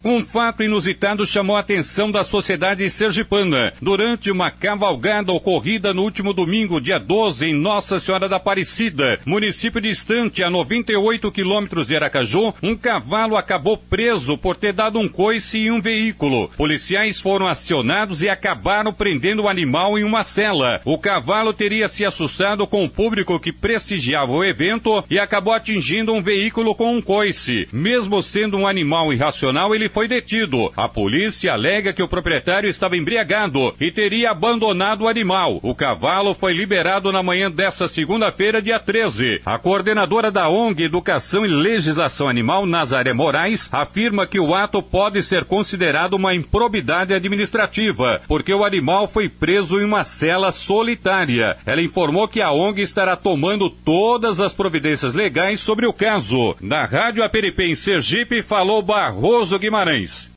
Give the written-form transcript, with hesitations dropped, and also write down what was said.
Um fato inusitado chamou a atenção da sociedade sergipana. Durante uma cavalgada ocorrida no último domingo, dia 12, em Nossa Senhora da Aparecida, município distante a 98 quilômetros de Aracaju, um cavalo acabou preso por ter dado um coice em um veículo. Policiais foram acionados e acabaram prendendo o animal em uma cela. O cavalo teria se assustado com o público que prestigiava o evento e acabou atingindo um veículo com um coice. Mesmo sendo um animal irracional, ele foi detido. A polícia alega que o proprietário estava embriagado e teria abandonado o animal. O cavalo foi liberado na manhã desta segunda-feira, dia 13. A coordenadora da ONG Educação e Legislação Animal, Nazaré Moraes, afirma que o ato pode ser considerado uma improbidade administrativa, porque o animal foi preso em uma cela solitária. Ela informou que a ONG estará tomando todas as providências legais sobre o caso. Da Rádio APRP em Sergipe, falou Barroso Guimarães.